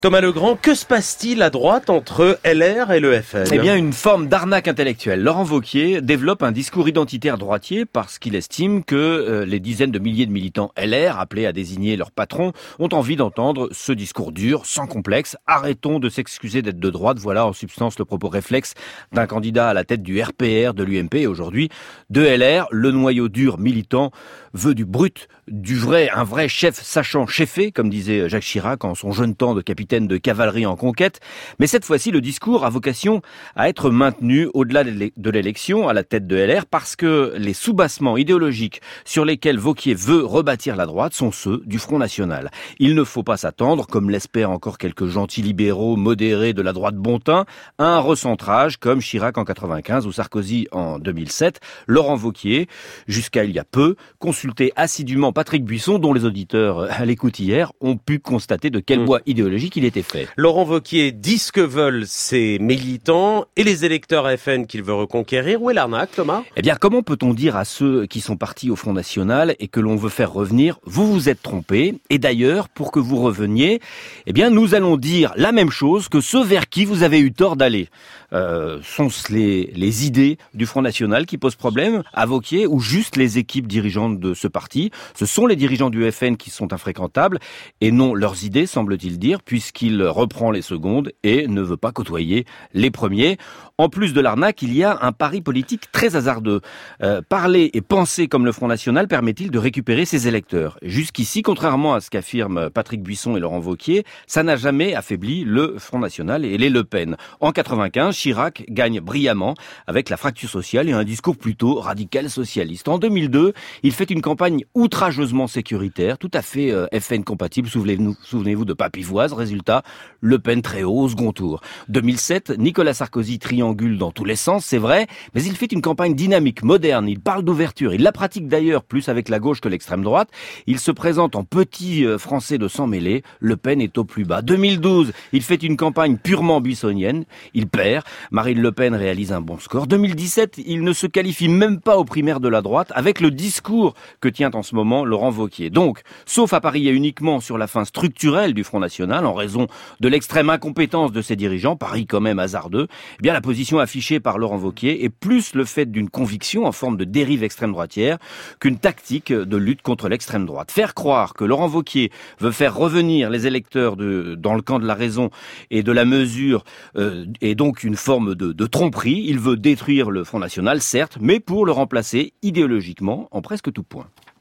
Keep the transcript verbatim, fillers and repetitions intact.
Thomas Legrand, que se passe-t-il à droite entre L R et le F N ? Eh bien, une forme d'arnaque intellectuelle. Laurent Wauquiez développe un discours identitaire droitier parce qu'il estime que euh, les dizaines de milliers de militants L R, appelés à désigner leur patron, ont envie d'entendre ce discours dur, sans complexe. Arrêtons de s'excuser d'être de droite. Voilà en substance le propos réflexe d'un candidat à la tête du R P R, de l'U M P et aujourd'hui de L R. Le noyau dur militant veut du brut, du vrai, un vrai chef sachant cheffer, comme disait Jacques Chirac en son jeune temps de capitaine de cavalerie en conquête. Mais cette fois-ci, le discours a vocation à être maintenu au-delà de l'élection à la tête de L R parce que les soubassements idéologiques sur lesquels Wauquiez veut rebâtir la droite sont ceux du Front National. Il ne faut pas s'attendre, comme l'espèrent encore quelques gentils libéraux modérés de la droite bon teint, à un recentrage comme Chirac en quatre-vingt-quinze ou Sarkozy en deux mille sept. Laurent Wauquiez, jusqu'à il y a peu, consultait assidûment Patrick Buisson, dont les auditeurs à l'écoute hier ont pu constater de quel bois idéologique il était fait. Laurent Wauquiez dit ce que veulent ses militants et les électeurs F N qu'il veut reconquérir. Où est l'arnaque, Thomas ? Eh bien, comment peut-on dire à ceux qui sont partis au Front National et que l'on veut faire revenir, vous vous êtes trompés, et d'ailleurs, pour que vous reveniez, eh bien, nous allons dire la même chose que ceux vers qui vous avez eu tort d'aller. Euh, sont-ce les, les idées du Front National qui posent problème à Wauquiez ou juste les équipes dirigeantes de ce parti ? Ce sont les dirigeants du F N qui sont infréquentables et non leurs idées, semble-t-il dire, puisqu'il reprend les secondes et ne veut pas côtoyer les premiers. En plus de l'arnaque, il y a un pari politique très hasardeux. Euh, parler et penser comme le Front National permet-il de récupérer ses électeurs ? Jusqu'ici, contrairement à ce qu'affirment Patrick Buisson et Laurent Wauquiez, ça n'a jamais affaibli le Front National et les Le Pen. En quatre-vingt-quinze, Chirac gagne brillamment avec la fracture sociale et un discours plutôt radical socialiste. En deux mille deux, il fait une campagne outrageusement sécuritaire, tout à fait euh, F N compatible. Souvenez-vous, souvenez-vous de Papivoise. Résultat, Le Pen très haut au second tour. deux mille sept, Nicolas Sarkozy triangule dans tous les sens, c'est vrai, mais il fait une campagne dynamique, moderne, il parle d'ouverture, il la pratique d'ailleurs plus avec la gauche que l'extrême droite, il se présente en petit euh, français de sang mêlé, Le Pen est au plus bas. deux mille douze, il fait une campagne purement buissonnienne, il perd, Marine Le Pen réalise un bon score. deux mille dix-sept, il ne se qualifie même pas aux primaires de la droite avec le discours que tient en ce moment Laurent Wauquiez. Donc, sauf à parier uniquement sur la fin structurelle du Front National en raison de l'extrême incompétence de ses dirigeants, pari quand même hasardeux, eh bien la position affichée par Laurent Wauquiez est plus le fait d'une conviction en forme de dérive extrême droitière qu'une tactique de lutte contre l'extrême droite. Faire croire que Laurent Wauquiez veut faire revenir les électeurs de, dans le camp de la raison et de la mesure euh, est donc une forme de, de tromperie. Il veut détruire le Front National, certes, mais pour le remplacer idéologiquement en presque tout point.